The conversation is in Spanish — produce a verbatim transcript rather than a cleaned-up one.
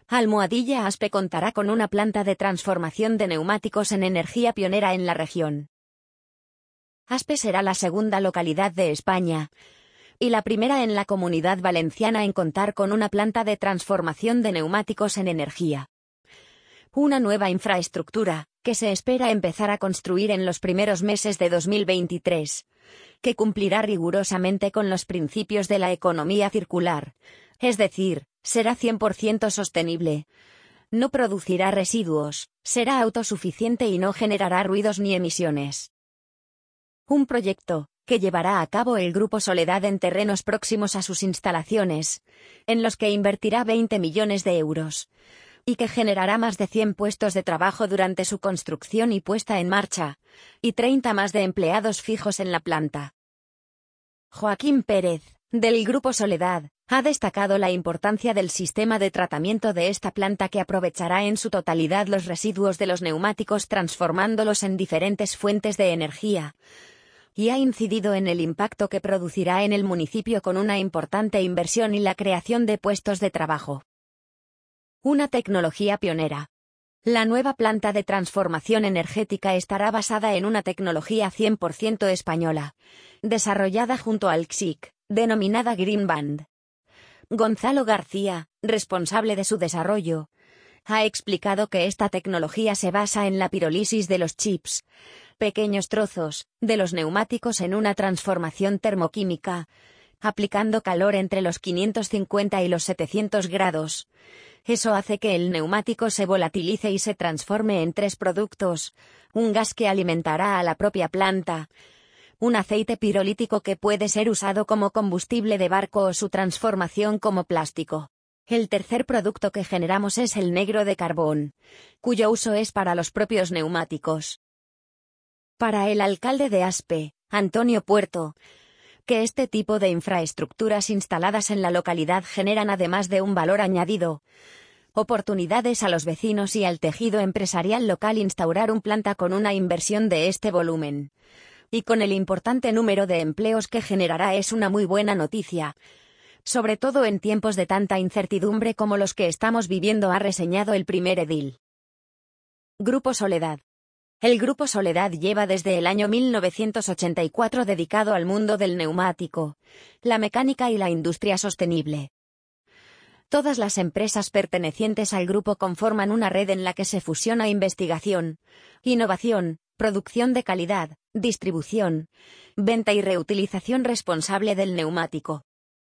Almohadilla Aspe contará con una planta de transformación de neumáticos en energía pionera en la región. Aspe será la segunda localidad de España y la primera en la Comunidad Valenciana en contar con una planta de transformación de neumáticos en energía. Una nueva infraestructura, que se espera empezar a construir en los primeros meses de dos mil veintitrés, que cumplirá rigurosamente con los principios de la economía circular, es decir, será cien por ciento sostenible. No producirá residuos, será autosuficiente y no generará ruidos ni emisiones. Un proyecto que llevará a cabo el Grupo Soledad en terrenos próximos a sus instalaciones, en los que invertirá veinte millones de euros, y que generará más de cien puestos de trabajo durante su construcción y puesta en marcha, y treinta más de empleados fijos en la planta. Joaquín Pérez, del Grupo Soledad, ha destacado la importancia del sistema de tratamiento de esta planta que aprovechará en su totalidad los residuos de los neumáticos transformándolos en diferentes fuentes de energía, y ha incidido en el impacto que producirá en el municipio con una importante inversión y la creación de puestos de trabajo. Una tecnología pionera. La nueva planta de transformación energética estará basada en una tecnología cien por ciento española, desarrollada junto al C S I C, denominada Green Band. Gonzalo García, responsable de su desarrollo, ha explicado que esta tecnología se basa en la pirólisis de los chips, pequeños trozos, de los neumáticos en una transformación termoquímica, aplicando calor entre los quinientos cincuenta y los setecientos grados. Eso hace que el neumático se volatilice y se transforme en tres productos: un gas que alimentará a la propia planta, un aceite pirolítico que puede ser usado como combustible de barco o su transformación como plástico. El tercer producto que generamos es el negro de carbón, cuyo uso es para los propios neumáticos. Para el alcalde de Aspe, Antonio Puerto, que este tipo de infraestructuras instaladas en la localidad generan, además de un valor añadido, oportunidades a los vecinos y al tejido empresarial local, instaurar un planta con una inversión de este volumen, y con el importante número de empleos que generará, es una muy buena noticia, sobre todo en tiempos de tanta incertidumbre como los que estamos viviendo, ha reseñado el primer edil. Grupo Soledad. El Grupo Soledad lleva desde el año mil novecientos ochenta y cuatro dedicado al mundo del neumático, la mecánica y la industria sostenible. Todas las empresas pertenecientes al grupo conforman una red en la que se fusiona investigación, innovación, producción de calidad, distribución, venta y reutilización responsable del neumático.